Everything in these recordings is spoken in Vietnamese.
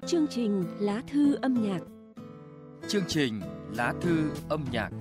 Chương trình Lá thư âm nhạc. Chương trình Lá thư âm nhạc.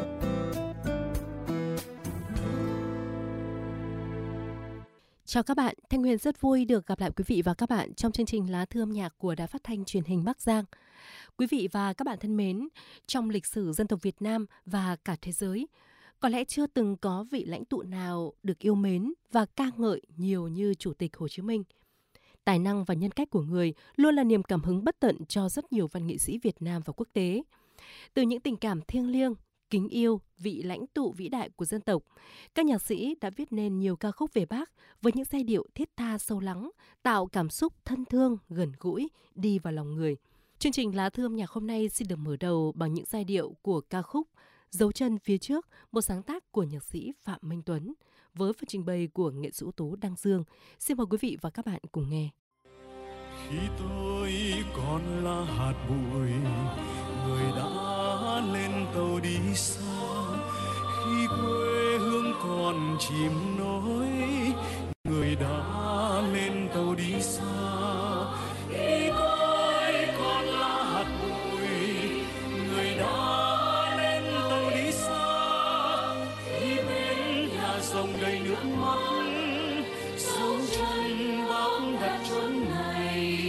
Chào các bạn, Thanh Huyền rất vui được gặp lại quý vị và các bạn trong chương trình Lá thư âm nhạc của Đài Phát thanh Truyền hình Bắc Giang. Quý vị và các bạn thân mến, trong lịch sử dân tộc Việt Nam và cả thế giới, có lẽ chưa từng có vị lãnh tụ nào được yêu mến và ca ngợi nhiều như Chủ tịch Hồ Chí Minh. Tài năng và nhân cách của người luôn là niềm cảm hứng bất tận cho rất nhiều văn nghệ sĩ Việt Nam và quốc tế. Từ những tình cảm thiêng liêng, kính yêu vị lãnh tụ vĩ đại của dân tộc, các nhạc sĩ đã viết nên nhiều ca khúc về Bác với những giai điệu thiết tha sâu lắng, tạo cảm xúc thân thương, gần gũi, đi vào lòng người. Chương trình Lá thư âm nhạc hôm nay xin được mở đầu bằng những giai điệu của ca khúc Dấu chân phía trước, một sáng tác của nhạc sĩ Phạm Minh Tuấn, với phần trình bày của nghệ sĩ ưu tú Đăng Dương. Xin mời quý vị và các bạn cùng nghe. Khi tôi còn là hạt bụi, người đã lên tàu đi xa. Khi quê hương còn chìm nổi, người đã lên tàu đi xa. Khi tôi còn là hạt bụi, người đã lên tàu đi xa. Khi bên nhà sông đầy nước mắt, dấu chân Bác đặt chốn này.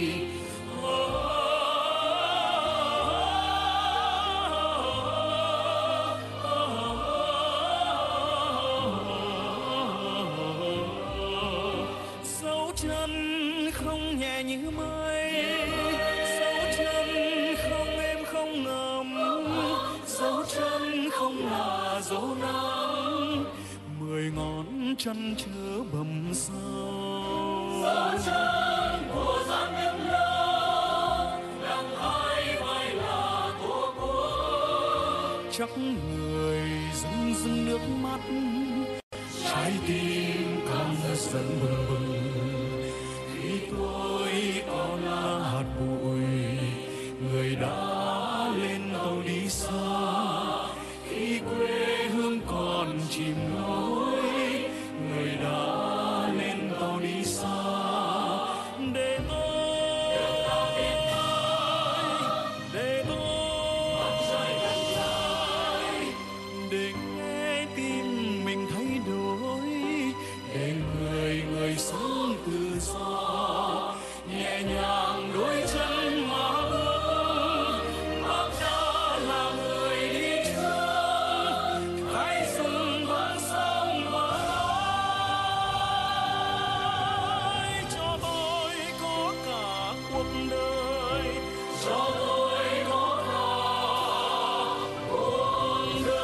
Dấu chân không nhẹ như mây, dấu chân không êm không ngầm, dấu chân không là dấu nắng, 10 ngón chân chứa bầm sâu. Dấu chân của gian nhân lớn, đằng hai vai là Tổ quốc. Chắc người rưng rưng nước mắt, trái tim căm giận bừng bừng. Khi tôi còn là hạt bụi, người đã lên tàu đi xa. Khi quê hương còn chìm nổi, người đã lên tàu đi xa. Để nghe tim mình thay đổi, để người sống tự do, nhẹ nhàng đôi chân mà bước. Bác đã là người đi trước, hãy dừng bước sông và nói cho tôi có cả cuộc đời, cho tôi có cả cuộc đời.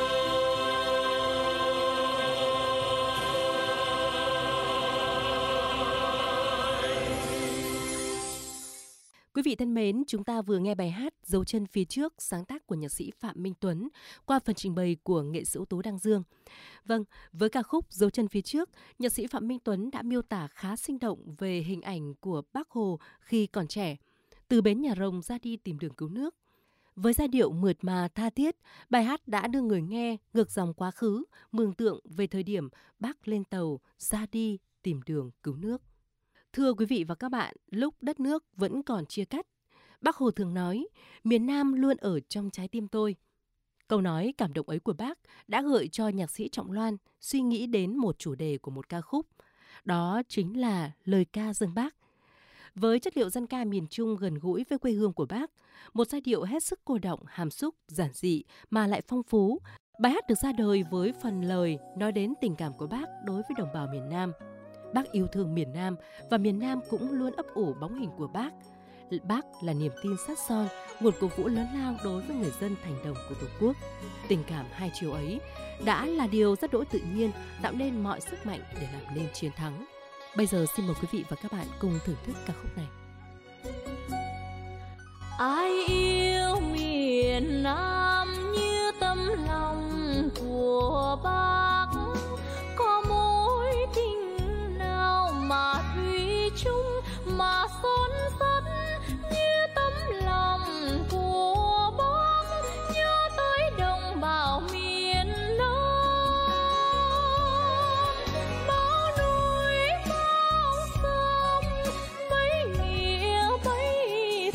Quý vị thân mến, chúng ta vừa nghe bài hát Dấu chân phía trước, sáng tác của nhạc sĩ Phạm Minh Tuấn qua phần trình bày của nghệ sĩ ưu tú Đăng Dương. Vâng, với ca khúc Dấu chân phía trước, nhạc sĩ Phạm Minh Tuấn đã miêu tả khá sinh động về hình ảnh của Bác Hồ khi còn trẻ, từ bến nhà rồng ra đi tìm đường cứu nước. Với giai điệu mượt mà tha thiết, bài hát đã đưa người nghe ngược dòng quá khứ, mường tượng về thời điểm Bác lên tàu ra đi tìm đường cứu nước. Thưa quý vị và các bạn, lúc đất nước vẫn còn chia cắt, Bác Hồ thường nói, miền Nam luôn ở trong trái tim tôi. Câu nói cảm động ấy của Bác đã gợi cho nhạc sĩ Trọng Loan suy nghĩ đến một chủ đề của một ca khúc. Đó chính là lời ca dâng Bác. Với chất liệu dân ca miền Trung gần gũi với quê hương của Bác, một giai điệu hết sức cô động, hàm xúc, giản dị mà lại phong phú, bài hát được ra đời với phần lời nói đến tình cảm của Bác đối với đồng bào miền Nam. Bác yêu thương miền Nam và miền Nam cũng luôn ấp ủ bóng hình của Bác. Bác là niềm tin sắt son, nguồn cổ vũ lớn lao đối với người dân thành đồng của Tổ quốc. Tình cảm hai chiều ấy đã là điều rất đỗi tự nhiên, tạo nên mọi sức mạnh để làm nên chiến thắng. Bây giờ xin mời quý vị và các bạn cùng thưởng thức ca khúc này. Ai yêu miền Nam như tấm lòng của Bác, có mối tình nào mà thủy chung mà son sắt như tấm lòng của Bác, nhớ tới đồng bào miền Nam. Bao núi bao sông bấy nghĩa bấy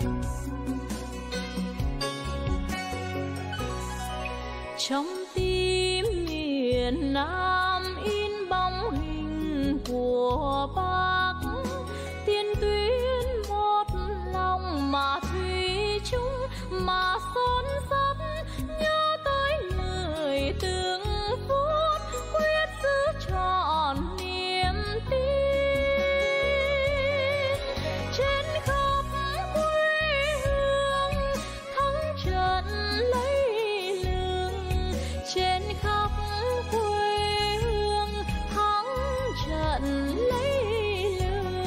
Trong tim miền Nam in bóng hình của Bác, tiền tuyến một lòng mà thủy chung mà son sắt, nhớ tới người từng phút quyết giữ trọn niềm tin. Trên khắp quê hương thắng trận lấy lừng, trên khắp quê hương thắng trận lấy lừng.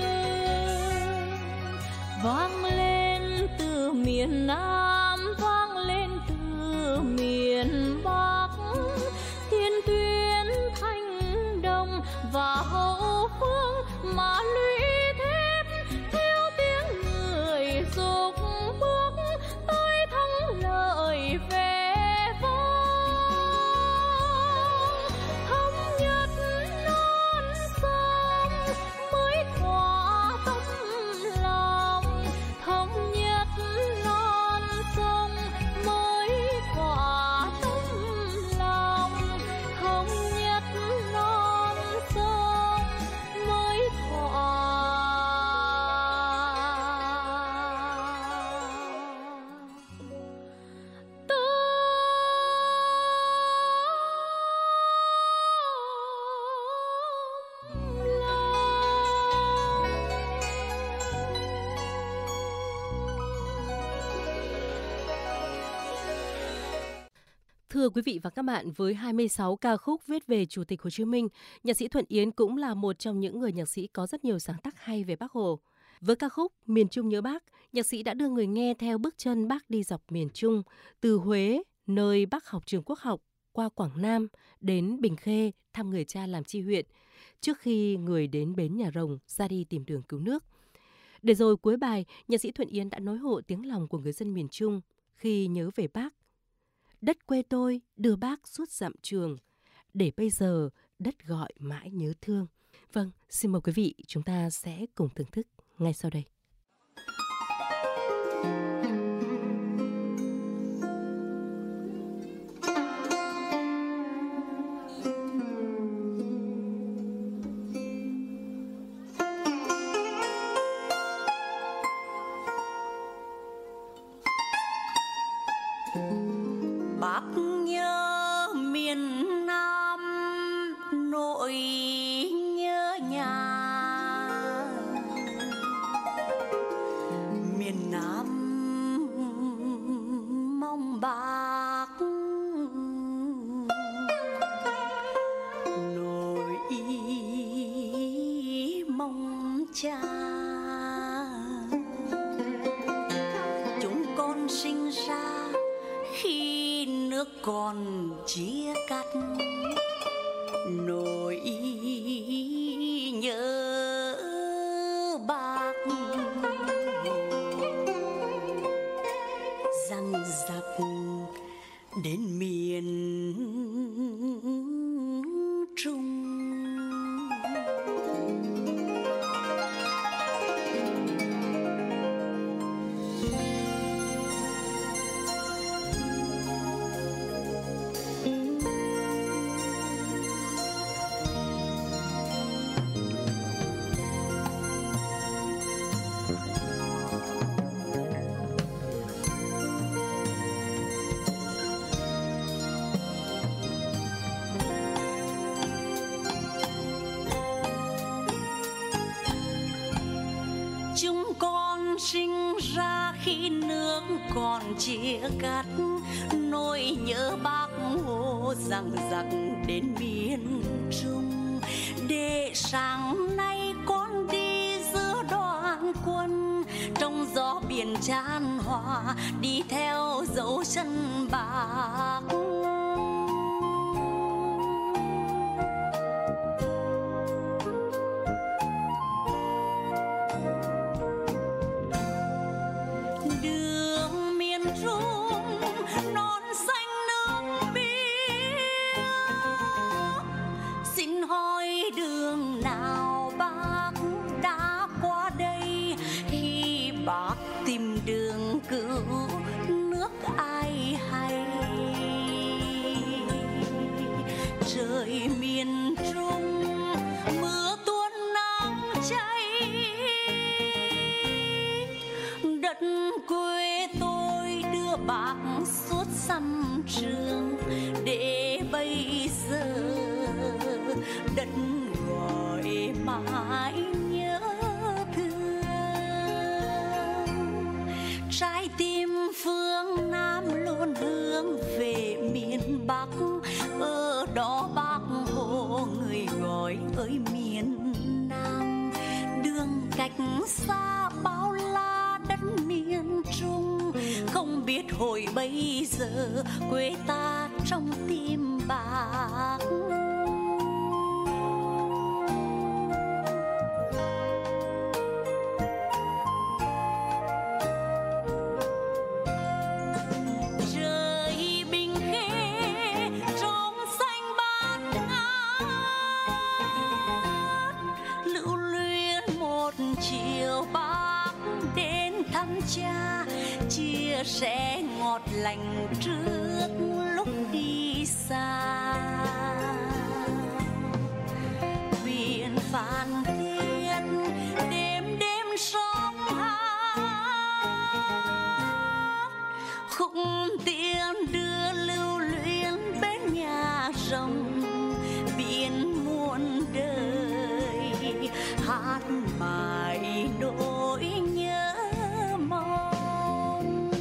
Vang lên từ miền Nam, vang lên từ miền Bắc, tiền tuyến Thanh Đông và Hậu Phương mà lũy thép theo tiếng người dục bước tới thắng lợi về vang. Thống nhất non sông mới thỏa tâm lòng, thống nhất non sông mới thỏa tâm lòng, thống nhất non sông mới thỏa Thưa quý vị và các bạn, với 26 ca khúc viết về Chủ tịch Hồ Chí Minh, nhạc sĩ Thuận Yến cũng là một trong những người nhạc sĩ có rất nhiều sáng tác hay về Bác Hồ. Với ca khúc Miền Trung nhớ Bác, nhạc sĩ đã đưa người nghe theo bước chân Bác đi dọc miền Trung, từ Huế, nơi Bác học trường Quốc học, qua Quảng Nam, đến Bình Khê thăm người cha làm chi huyện, trước khi người đến bến Nhà Rồng ra đi tìm đường cứu nước. Để rồi cuối bài, nhạc sĩ Thuận Yến đã nói hộ tiếng lòng của người dân miền Trung khi nhớ về Bác. Đất quê tôi đưa Bác suốt dặm trường, để bây giờ đất gọi mãi nhớ thương. Vâng, xin mời quý vị chúng ta sẽ cùng thưởng thức ngay sau đây. Bác nhớ miền Nam, nỗi nhớ nhà. Miền Nam mong bác, nỗi mong cha. Chúng con sinh ra khi nước còn chia cắt, nỗi nhớ bác dằng dặc đến miền Trung. Chúng con sinh ra khi nước còn chia cắt, nỗi nhớ bác Hồ dằng dặc đến miền Trung. Để sáng nay con đi giữa đoàn quân, trong gió biển chan hòa, đi theo dấu chân bác. Đường miền Trung non xanh nước biếc, xin hỏi đường nào bác đã qua đây khi bác tìm tìm đường cứu nước ai hay. Trời miền Trung mưa tuôn nắng cháy, đất quê tôi đưa bác suốt sân trường, để bây giờ đất gọi mãi nhớ thương. Trái tim phương Nam luôn hướng về miền Bắc, ở đó bác Hồ người gọi ơi miền Nam. Đường cách xa bao la đất miền Trung, không biết hồi bây giờ quê ta trong tim bác. Trời Bình Khê trong xanh bát ngát, lưu luyến một chiều bác đến thăm cha, chia sẻ ngọt lành trước lúc đi xa. Biển Phan Thiết đêm đêm sóng hát, khúc tiếng đưa lưu luyến bên nhà rồng. Biển muôn đời hát mãi nỗi nhớ mong.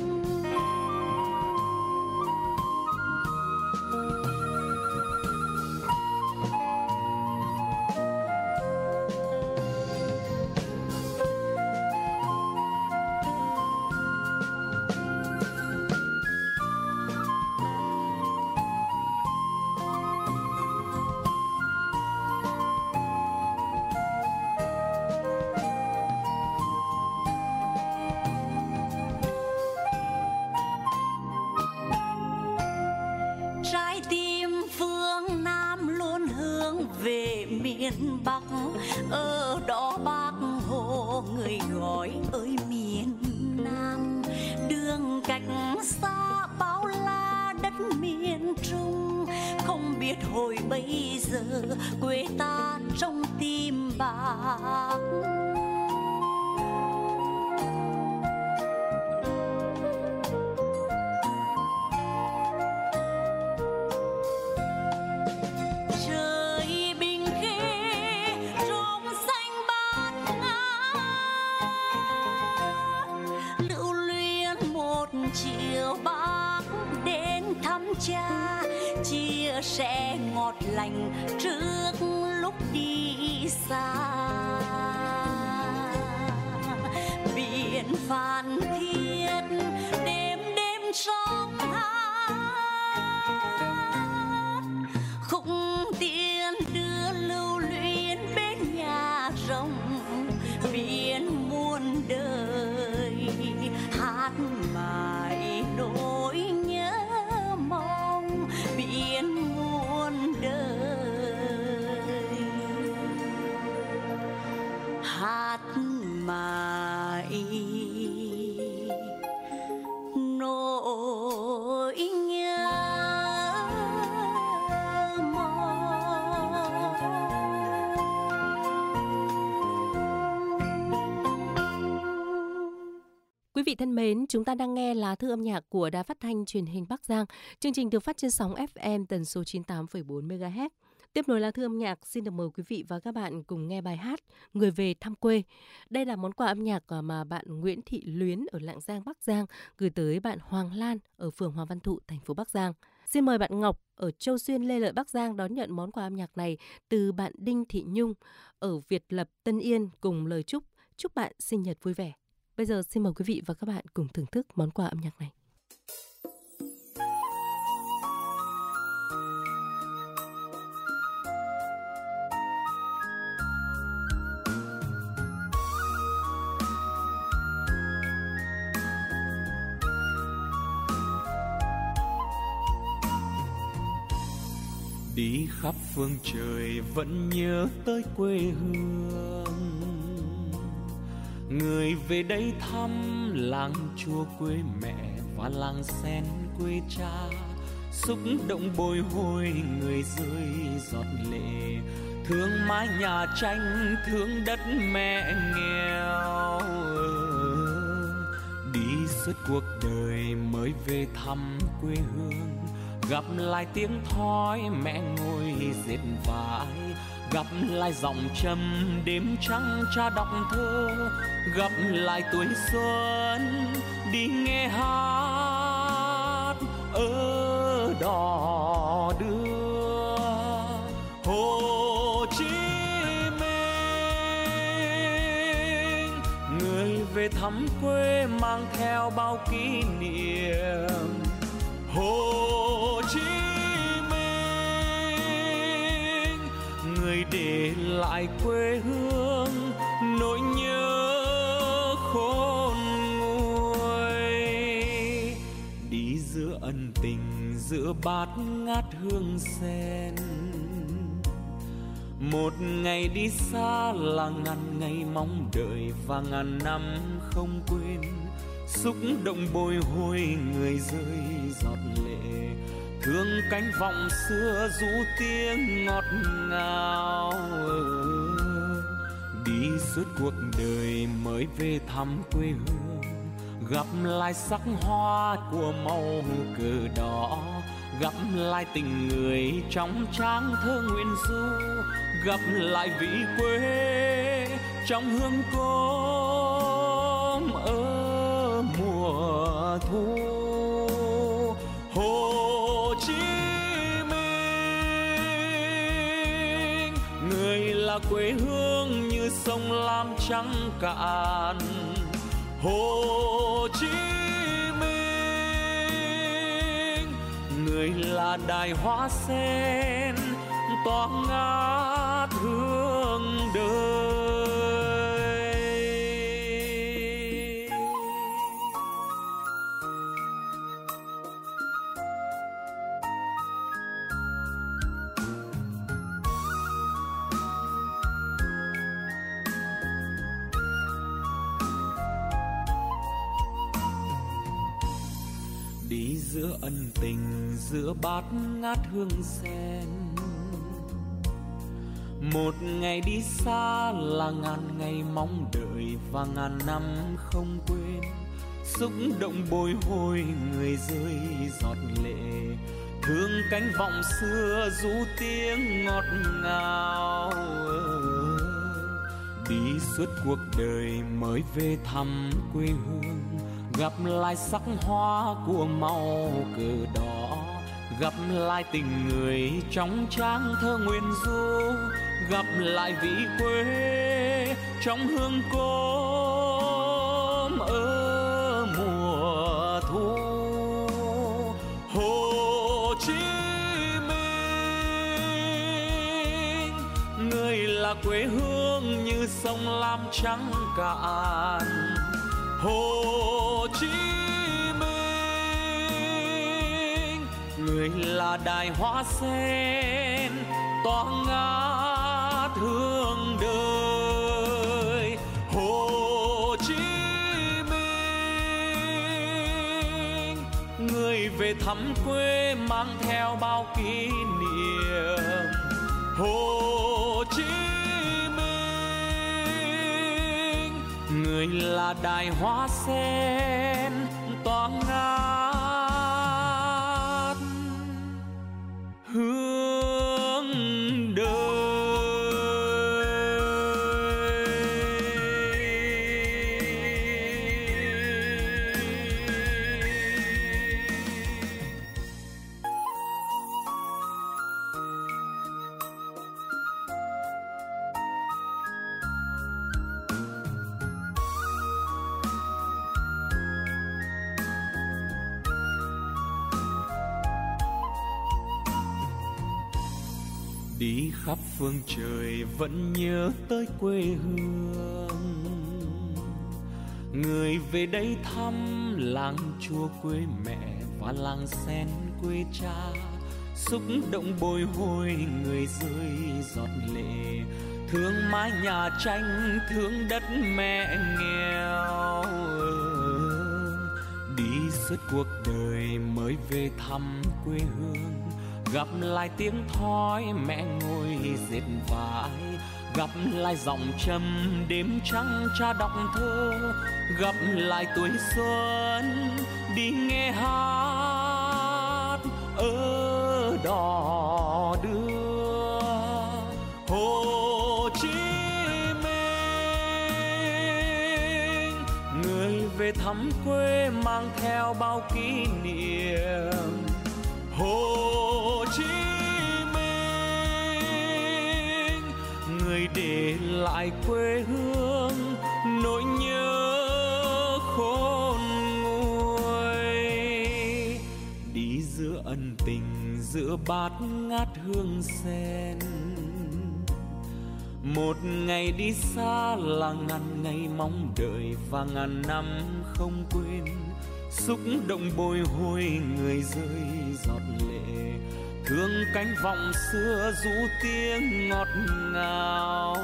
Trái tim phương Nam luôn hướng về miền Bắc, ở đó bác Hồ người gọi ơi miền Nam. Đường cách xa bao la đất miền Trung, không biết hồi bây giờ quê ta trong tim bác. Trời Bình Khê trong xanh bát ngát, lưu luyến một chiều bác đến thăm cha, chia sẻ ngọt lành trước lúc đi xa. Biển Phan Thiết đêm đêm sóng hát, khúc tiếng đưa lưu luyến bên nhà rồng. Biển muôn đời hát mãi nỗi nhớ mong. Biển muôn đời hát mãi nỗi nhớ Quý vị thân mến, chúng ta đang nghe lá thư âm nhạc của Đài Phát thanh Truyền hình Bắc Giang. Chương trình được phát trên sóng FM tần số 98,4 MHz. Tiếp nối lá thư âm nhạc, xin được mời quý vị và các bạn cùng nghe bài hát Người về thăm quê. Đây là món quà âm nhạc mà bạn Nguyễn Thị Luyến ở Lạng Giang, Bắc Giang gửi tới bạn Hoàng Lan ở phường Hoàng Văn Thụ, thành phố Bắc Giang. Xin mời bạn Ngọc ở Châu Xuyên, Lê Lợi, Bắc Giang đón nhận món quà âm nhạc này từ bạn Đinh Thị Nhung ở Việt Lập, Tân Yên cùng lời chúc bạn sinh nhật vui vẻ. Bây giờ xin mời quý vị và các bạn cùng thưởng thức món quà âm nhạc này. Đi khắp phương trời vẫn nhớ tới quê hương, Người về đây thăm làng chùa quê mẹ và làng sen quê cha, xúc động bồi hồi người rơi giọt lệ, thương mái nhà tranh, thương đất mẹ nghèo. Đi suốt cuộc đời mới về thăm quê hương, gặp lại tiếng thói mẹ ngồi dệt vải, gặp lại giọng trầm đêm trắng cha đọc thơ, gặp lại tuổi xuân đi nghe hát ở đò đưa. Hồ Chí Minh, người về thăm quê mang theo bao kỷ niệm. Hồ Chí Minh, người để lại quê hương nỗi nhớ khôn nguôi. Đi giữa ân tình giữa bát ngát hương sen, một ngày đi xa là ngàn ngày mong đợi và ngàn năm không quên. Xúc động bồi hồi người rơi giọt lệ, thương cánh vọng xưa ru tiếng ngọt ngào. Đi suốt cuộc đời mới về thăm quê hương, gặp lại sắc hoa của màu cờ đỏ, gặp lại tình người trong trang thơ nguyên du, gặp lại vị quê trong hương cốm ở mùa thu. Hồ Chí Minh, người là quê hương như sông Lam trắng cạn. Hồ Chí Minh, người là đài hoa sen tỏa ngát hương đời. Đi giữa ân tình giữa bát ngát hương sen, một ngày đi xa là ngàn ngày mong đợi và ngàn năm không quên. Xúc động bồi hồi người rơi giọt lệ, thương cánh vọng xưa ru tiếng ngọt ngào. Đi suốt cuộc đời mới về thăm quê hương, gặp lại sắc hoa của màu cờ đỏ, gặp lại tình người trong trang thơ nguyên du, gặp lại vị quê trong hương cốm ở mùa thu. Hồ Chí Minh, người là quê hương như sông Lam trắng cạn. Hồ Chí Minh, người là đài hoa sen tỏa ngát hương đời. Hồ Chí Minh, người về thăm quê mang theo bao kỷ niệm. Hồ Chí Minh, người là đài hoa sen tỏa ngát hương đời. Đi khắp phương trời vẫn nhớ tới quê hương, người về đây thăm làng chùa quê mẹ và làng sen quê cha. Xúc động bồi hồi người rơi giọt lệ, thương mái nhà tranh, thương đất mẹ nghèo. Đi suốt cuộc đời mới về thăm quê hương, gặp lại tiếng thói mẹ ngồi dệt vải, gặp lại giọng trầm đêm trắng cha đọc thơ, gặp lại tuổi xuân đi nghe hát ở đò đưa. Hồ Chí Minh, người về thăm quê mang theo bao kỷ niệm. Hồ Chí Minh, người để lại quê hương nỗi nhớ khôn nguôi. Đi giữa ân tình, giữa bát ngát hương sen, một ngày đi xa là ngàn ngày mong đợi và ngàn năm không quên. Xúc động bồi hồi người rơi giọt lệ, thương cánh vọng xưa ru tiếng ngọt ngào.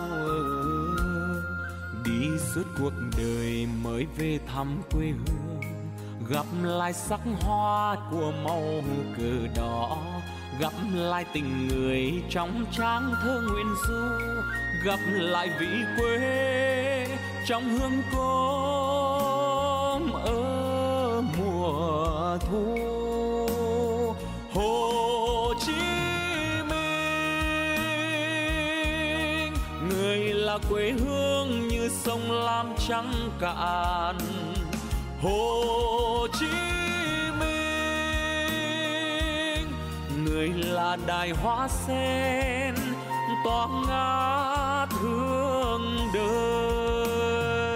Đi suốt cuộc đời mới về thăm quê hương, gặp lại sắc hoa của màu cờ đỏ, gặp lại tình người trong trang thơ nguyện du, gặp lại vị quê trong hương cốm ở mùa thu. Hồ Chí Minh, người là quê hương như sông Lam trắng cạn. Hồ Chí Minh, người là đài hoa sen tỏa ngát hương đời.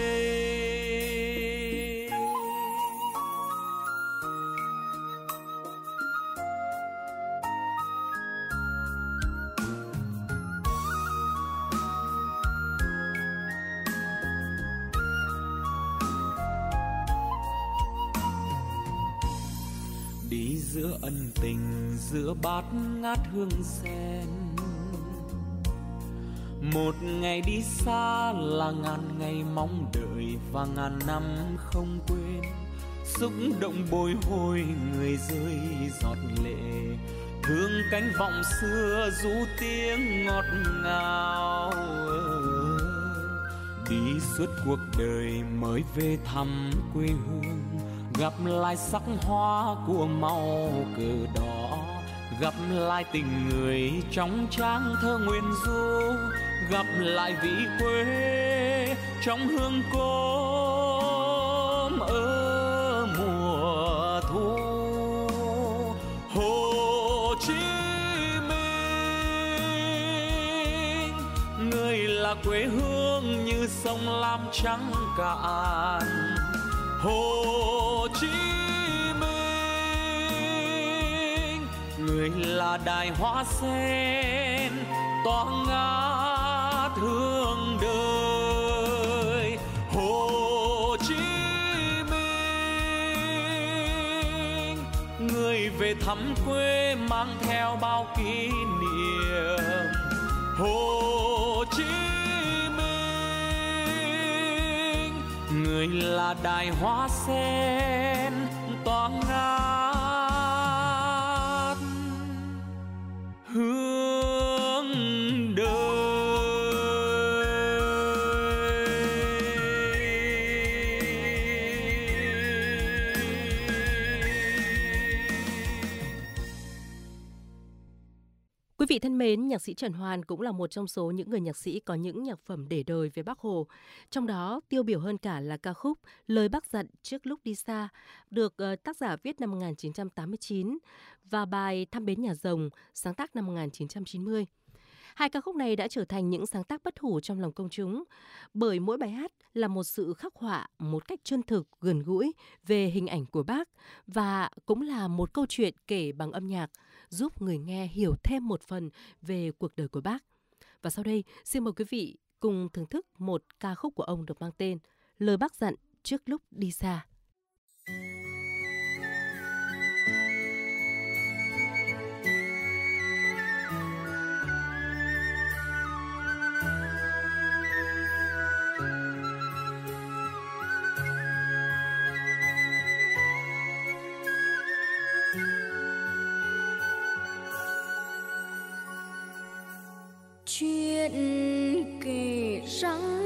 Đi giữa ân tình, giữa bát ngát hương sen, một ngày đi xa là ngàn ngày mong đợi và ngàn năm không quên. Xúc động bồi hồi người rơi giọt lệ, thương cánh vọng xưa ru tiếng ngọt ngào. Đi suốt cuộc đời mới về thăm quê hương, gặp lại sắc hoa của màu cờ đỏ, gặp lại tình người trong trang thơ nguyện du, gặp lại vị quê trong hương cốm ở mùa thu. Hồ Chí Minh, người là quê hương như sông Lam trắng cạn. Hồ Chí Minh, người là đài hoa sen tỏa ngát hương đời. Hồ Chí Minh, người về thăm quê mang theo bao kỷ niệm. Hồ Chí Minh, người là đài hoa sen tỏa ngát hương đời. Quý vị thân mến, nhạc sĩ Trần Hoàn cũng là một trong số những người nhạc sĩ có những nhạc phẩm để đời về Bác Hồ. Trong đó, tiêu biểu hơn cả là ca khúc Lời Bác dặn trước lúc đi xa, được tác giả viết năm 1989, và bài Thăm Bến Nhà Rồng, sáng tác năm 1990. Hai ca khúc này đã trở thành những sáng tác bất hủ trong lòng công chúng, bởi mỗi bài hát là một sự khắc họa một cách chân thực, gần gũi về hình ảnh của Bác, và cũng là một câu chuyện kể bằng âm nhạc, giúp người nghe hiểu thêm một phần về cuộc đời của Bác. Và sau đây, xin mời quý vị cùng thưởng thức một ca khúc của ông được mang tên Lời Bác dặn trước lúc đi xa. Chuyện kể rằng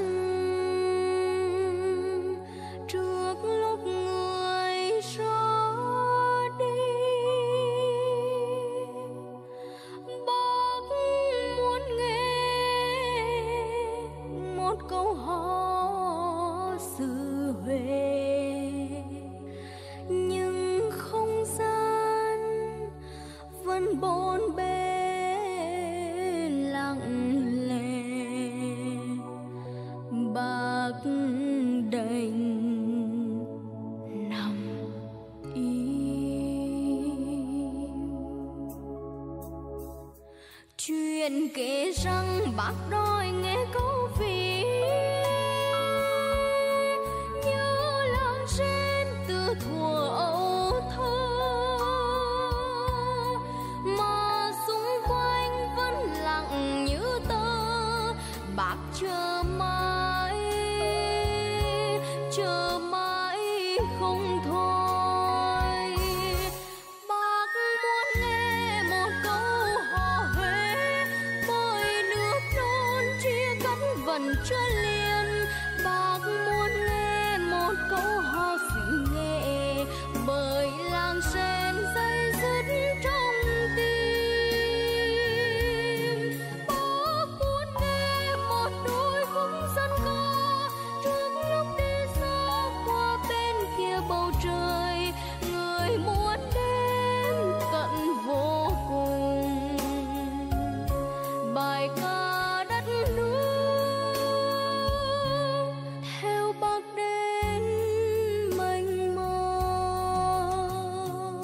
trước lúc người ra đi, bác muốn nghe một câu hò xứ Huế, nhưng không gian vẫn bốn bề bác đành nằm im. Chuyện kể rằng bác đòi nghe câu ví, nhớ làng sen từ thuở ấu thơ, mà xung quanh vẫn lặng như tơ. Bác chờ mãi không thôi. Bác muốn nghe một câu hò Huế, bởi nước non chia cắt vẫn chưa liền. Bác muốn nghe một câu hò xứ Nghệ, bởi làng sen dây dứt trong tim. Bác muốn nghe một đôi khúc dân ca trước lúc đi xa qua bên kia bầu trời. Người muốn đêm cận vô cùng, bài ca đất nước theo bác đến mênh mông.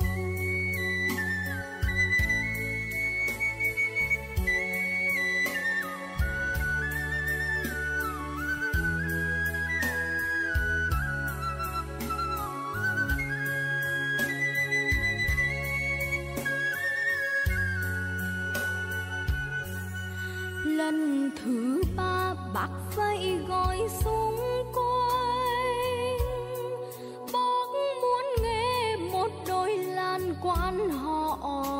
Lần thứ ba bác phải gọi xung quanh. Bác muốn nghe một đôi lan quan họ.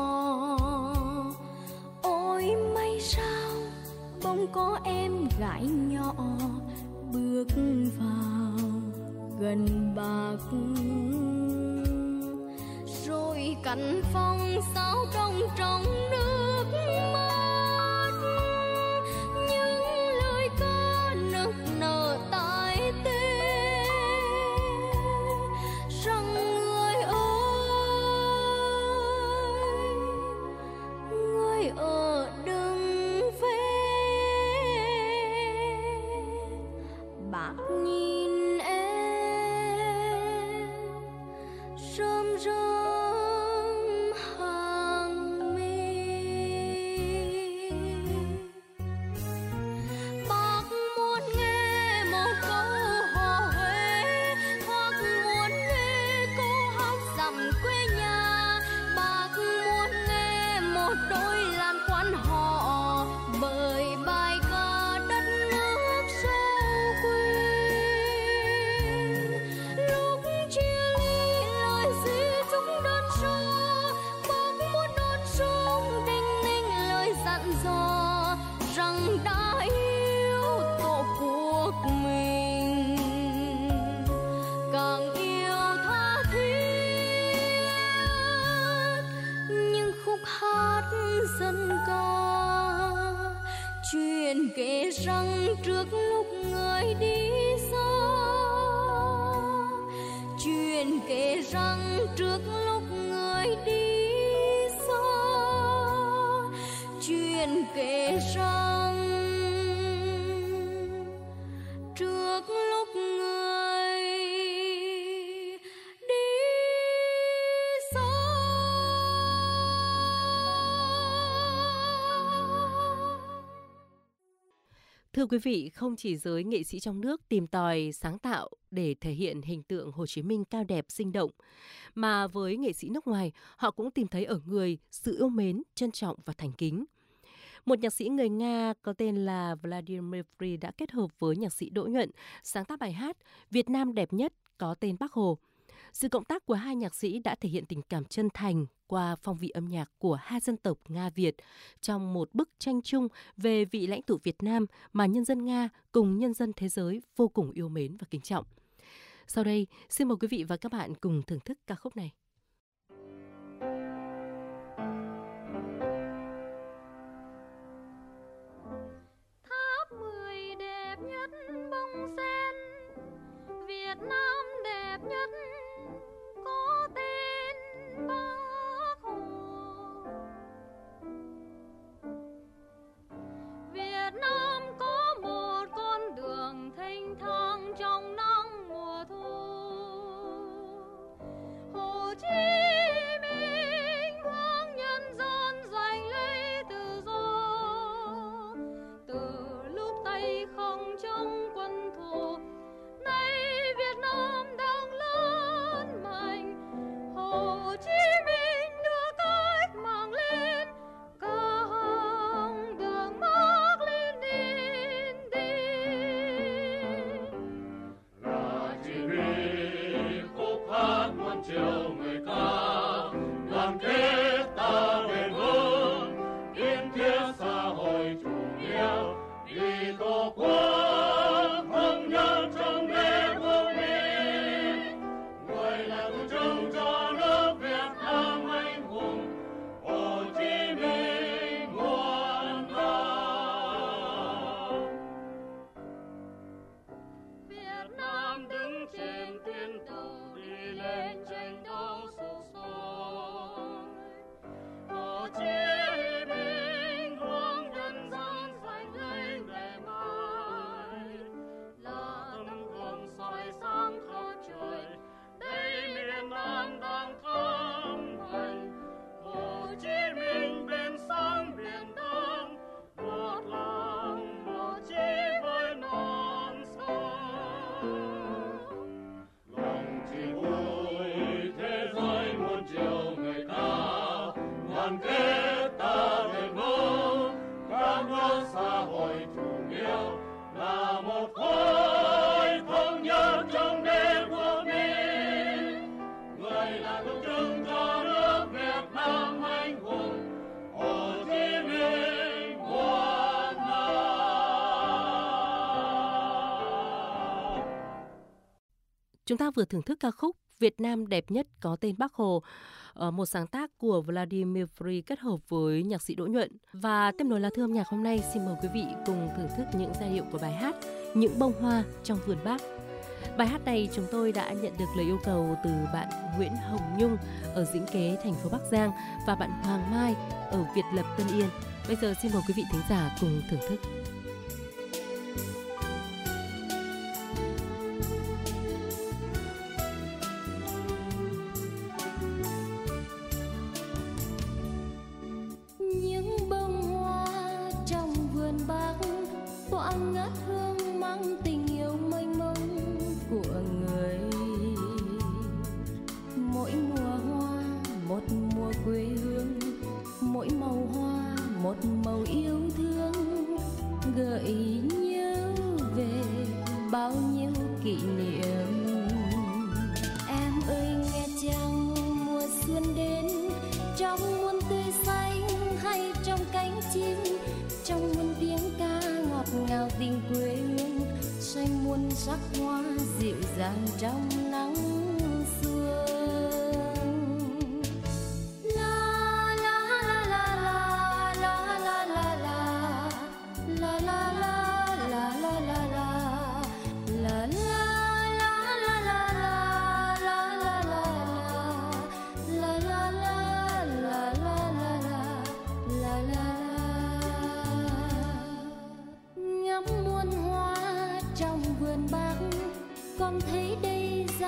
Ôi may sao bỗng có em gái nhỏ bước vào gần bác, rồi căn phòng sao trong trong nước mắt. Những lời ca nức nở tai tê rằng người ơi đừng về. Bác nhìn em rơm rơm hàng mi. Bác muốn nghe một câu hò Huế, hoặc muốn nghe câu hát dặm quê nhà. Bác muốn nghe một đôi lan quan họ, bởi bài ca đất nước sâu quên. Lúc chia ly lời di chúc đơn sơ, bác muốn đón sông đinh ninh lời dặn dò rằng đã yêu tổ quốc mình, càng yêu tha thiết những khúc hát dân ca. Chuyện kể rằng trước lúc người đi xa, chuyện kể rằng trước lúc người đi xa, chuyện kể rằng trước lúc người đi xa. Thưa quý vị, không chỉ giới nghệ sĩ trong nước tìm tòi sáng tạo để thể hiện hình tượng Hồ Chí Minh cao đẹp sinh động, mà với nghệ sĩ nước ngoài, họ cũng tìm thấy ở người sự yêu mến, trân trọng và thành kính. Một nhạc sĩ người Nga có tên là Vladimir Free đã kết hợp với nhạc sĩ Đỗ Nhuận sáng tác bài hát Việt Nam đẹp nhất có tên Bác Hồ. Sự cộng tác của hai nhạc sĩ đã thể hiện tình cảm chân thành qua phong vị âm nhạc của hai dân tộc Nga-Việt trong một bức tranh chung về vị lãnh tụ Việt Nam mà nhân dân Nga cùng nhân dân thế giới vô cùng yêu mến và kính trọng. Sau đây, xin mời quý vị và các bạn cùng thưởng thức ca khúc này. Tháp 10 đẹp nhất bông sen, Việt Nam đẹp nhất có tên Bác Hồ. Việt Nam có một con đường thênh thang trong nắng mùa thu. Hồ Chí Minh hướng nhân dân giành lấy tự do. Từ lúc Tây không chống quân thù, nay Việt Nam đang lớn mạnh. Hồ Chí Minh đưa cách mạng lên, cả hàng đường Mác Lênin đi. Là chỉ huy khúc hát muôn triệu người ca, đoàn kết ta bền vững, kiên thiết xã hội chủ nghĩa, vì tổ quốc thống nhất trong đêm vô biên. Người là tổ chung cho nước Việt Nam anh hùng, Hồ Chí Minh muôn năm. Việt Nam đứng trên tuyến đầu đi lên tranh đấu sục sôi. Hồ Chí Minh hướng nhân dân giành lấy ngày mai, là tấm gương soi sáng khắp trời. Đây miền Nam đang thắng mạnh. Hồ Chí Minh bên sông biển Đông, một lòng một chí với non sông. Lòng chỉ vui thế giới muôn triệu người ca, đoàn kết ta bền vững, các nước xã hội chủ nghĩa là một khối thống nhất trong đêm vô biên. Người là tượng trưng cho nước Việt Nam anh hùng, Hồ Chí Minh muôn năm. Chúng ta vừa thưởng thức ca khúc Việt Nam đẹp nhất có tên Bác Hồ, một sáng tác của Vladimir Free kết hợp với nhạc sĩ Đỗ Nhuận. Và tiếp nối là thư âm nhạc hôm nay, xin mời quý vị cùng thưởng thức những giai điệu của bài hát Những bông hoa trong vườn Bác. Bài hát này chúng tôi đã nhận được lời yêu cầu từ bạn Nguyễn Hồng Nhung ở Dĩnh Kế, thành phố Bắc Giang và bạn Hoàng Mai ở Việt Lập, Tân Yên. Bây giờ xin mời quý vị thính giả cùng thưởng thức. Những bông hoa trong vườn Bác tỏa ngát hương mang tình yêu mênh mông của người. Mỗi mùa hoa một mùa quê hương, mỗi màu hoa một màu yêu thương, gợi nhớ về bao nhiêu kỷ niệm. Em ơi nghe chăng mùa xuân đến, trong muôn tươi xanh hay trong cánh chim, trong muôn tiếng ca ngọt ngào tình quê hương, xanh muôn sắc hoa dịu dàng trong nắng xuân. Ngắm muôn hoa trong vườn Bác, con thấy đây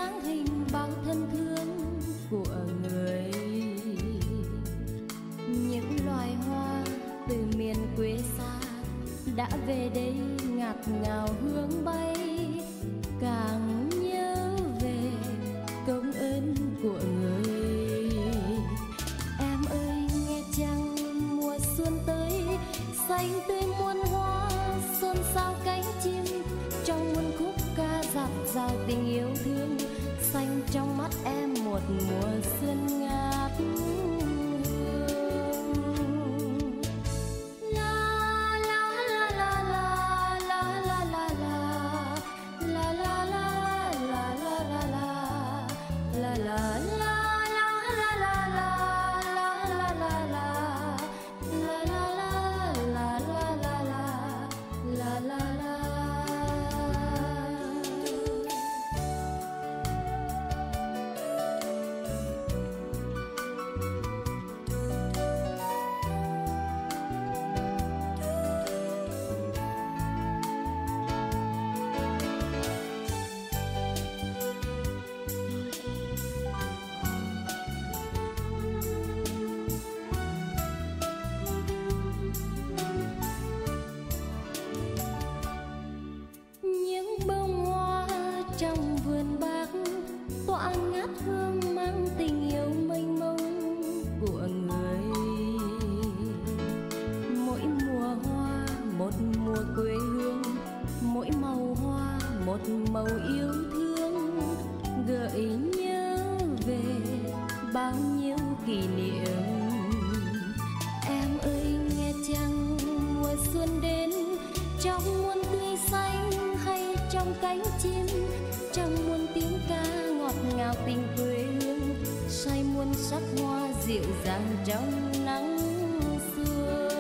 Màu yêu thương gợi nhớ về bao nhiêu kỷ niệm. Em ơi nghe chăng mùa xuân đến, trong muôn tươi xanh hay trong cánh chim, trong muôn tiếng ca ngọt ngào tình quê hương, say muôn sắc hoa dịu dàng trong nắng xuân.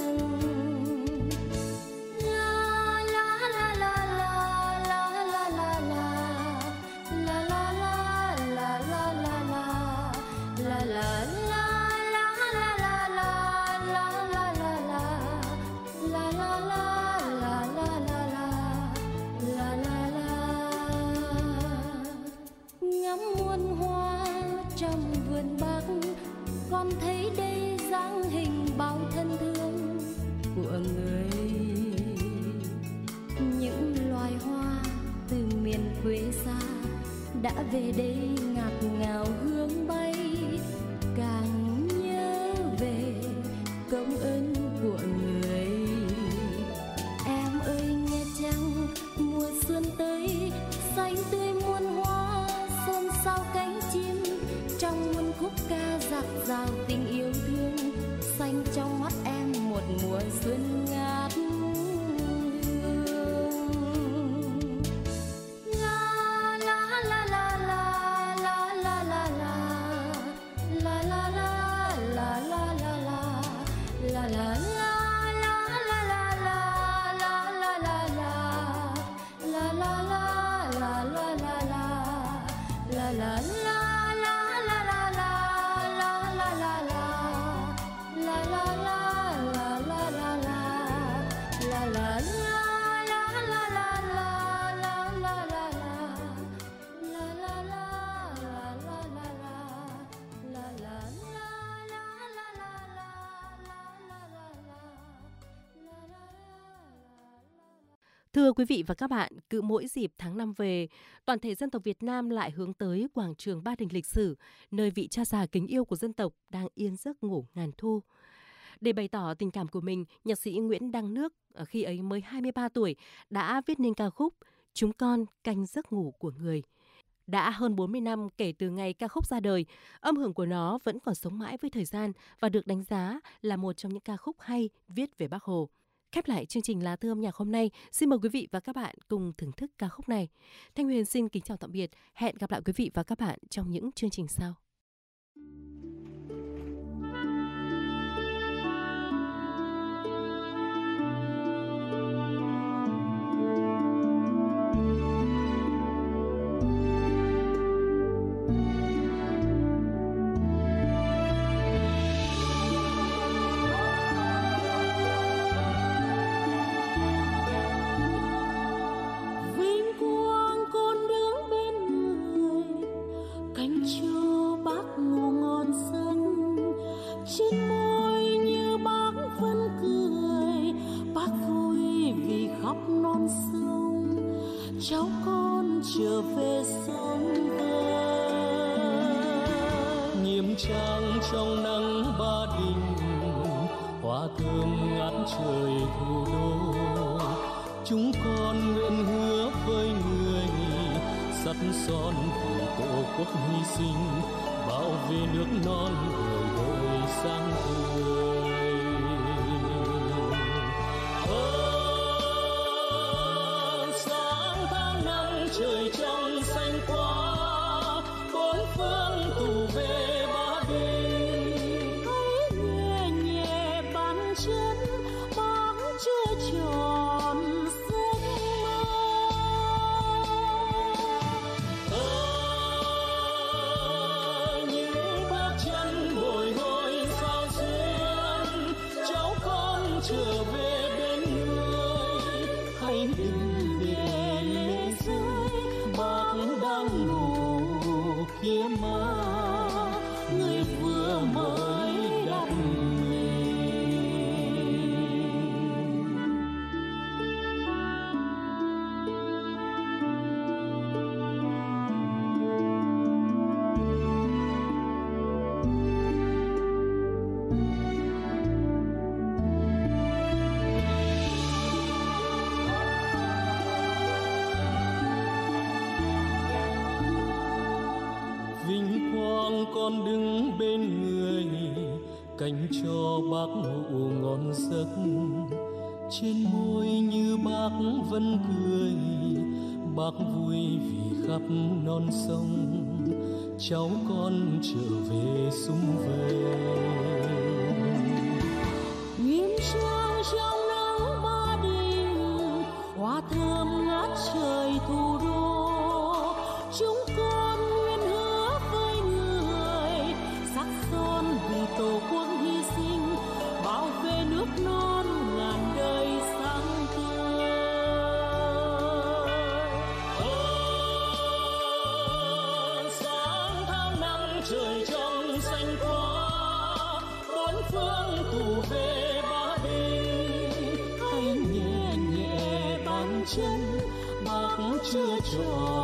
Con thấy đây dáng hình bao thân thương của người, những loài hoa từ miền quê xa đã về đây ngạt ngào hương bay, càng nhớ về công ơn của người. Em ơi nghe chăng mùa xuân tới, xanh tươi muôn hoa xôn xao cánh chim, trong muôn khúc ca dạt dào tình yêu thương, xanh trong mắt em một mùa xuân ngát hương. La la la la la la la la la la la la la la la la la la. Thưa quý vị và các bạn, cứ mỗi dịp tháng 5 về, toàn thể dân tộc Việt Nam lại hướng tới quảng trường Ba Đình lịch sử, nơi vị cha già kính yêu của dân tộc đang yên giấc ngủ ngàn thu. Để bày tỏ tình cảm của mình, nhạc sĩ Nguyễn Đăng Nước, khi ấy mới 23 tuổi, đã viết nên ca khúc Chúng con canh giấc ngủ của người. Đã hơn 40 năm kể từ ngày ca khúc ra đời, âm hưởng của nó vẫn còn sống mãi với thời gian và được đánh giá là một trong những ca khúc hay viết về Bác Hồ. Khép lại chương trình Lá Thư âm nhạc hôm nay, xin mời quý vị và các bạn cùng thưởng thức ca khúc này. Thanh Huyền xin kính chào tạm biệt, hẹn gặp lại quý vị và các bạn trong những chương trình sau. Cháu con trở về sớm về, nhiệm trang trong nắng Ba Đình, hoa thơm ngát trời thủ đô. Chúng con nguyện hứa với người, sắt son vì tổ quốc hy sinh, bảo vệ nước non đời đời sang tươi. Trời trong xanh quá, bốn phương mà người vừa mới đặt con đứng bên người canh cho bác ngủ ngon giấc, trên môi như bác vẫn cười, bác vui vì khắp non sông cháu con trở về sum vầy. Nguyên trang trong nắng Ba Đình, hoa thơm ngát trời thủ đô, chúng con nguyện hứa với người sắc son vì tổ quốc hy sinh, bảo vệ nước non ngàn đời sáng tươi. Sáng tháng năm trời trong xanh quá, bốn phương tụ về Ba Đình, hãy nhẹ nhẹ bàn chân, bác chưa tròn